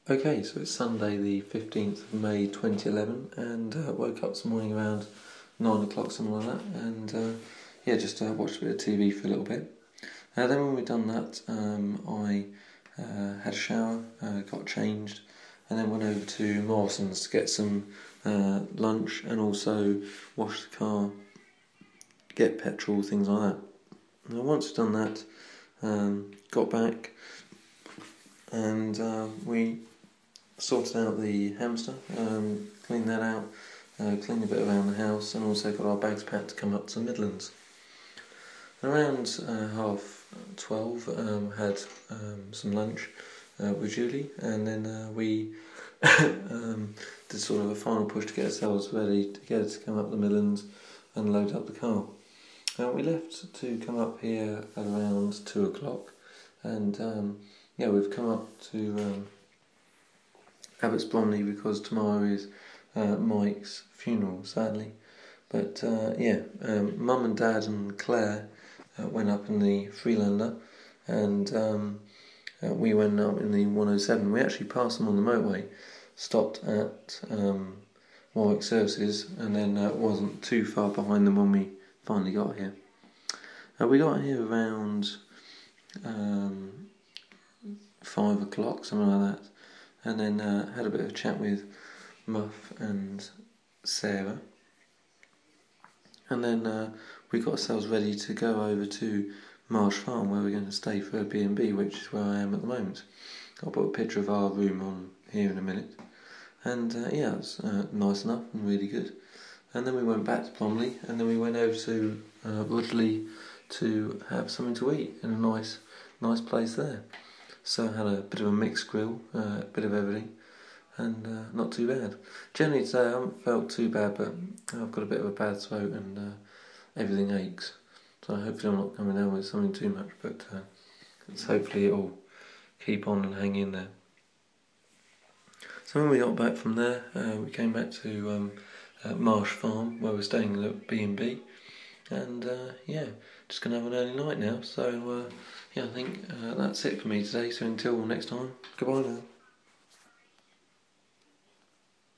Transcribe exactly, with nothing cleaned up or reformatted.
Okay, so it's Sunday the fifteenth of May twenty eleven, and uh, woke up this morning around nine o'clock, something like that, and uh, yeah, just uh, watched a bit of T V for a little bit. Uh, then when we'd done that, um, I uh, had a shower, uh, got changed, and then went over to Morrison's to get some uh, lunch and also wash the car, get petrol, things like that. And once we'd done that, um, got back, and uh, we sorted out the hamster, um, cleaned that out, uh, cleaned a bit around the house, and also got our bags packed to come up to the Midlands. Around uh, half twelve, um, had um, some lunch uh, with Julie, and then uh, we um, did sort of a final push to get ourselves ready to get to come up the Midlands and load up the car. Uh, we left to come up here at around two o'clock, and um, yeah, we've come up to um, Abbots Bromley because tomorrow is uh, Mike's funeral, sadly. But uh, yeah, um, Mum and Dad and Claire uh, went up in the Freelander, and um, uh, we went up in the one oh seven. We actually passed them on the motorway, stopped at um, Warwick Services, and then uh, wasn't too far behind them when we finally got here. Uh, we got here around um, five o'clock, something like that. And then uh, had a bit of a chat with Muff and Sarah. And then uh, we got ourselves ready to go over to Marsh Farm, where we're going to stay for a B and B, which is where I am at the moment. I'll put a picture of our room on here in a minute. And uh, yeah, it's uh, nice enough and really good. And then we went back to Plumley, and then we went over to uh, Rudgley to have something to eat in a nice, nice place there. So I had a bit of a mixed grill, uh, a bit of everything, and uh, not too bad. Generally today I haven't felt too bad, but I've got a bit of a bad throat and uh, everything aches. So hopefully I'm not coming down with something too much, but uh, it's hopefully it'll keep on and hang in there. So when we got back from there, uh, we came back to um, uh, Marsh Farm, where we're staying at B and B, and uh, yeah, just going to have an early night now. So uh, yeah, I think uh, that's it for me today. So until next time, goodbye now.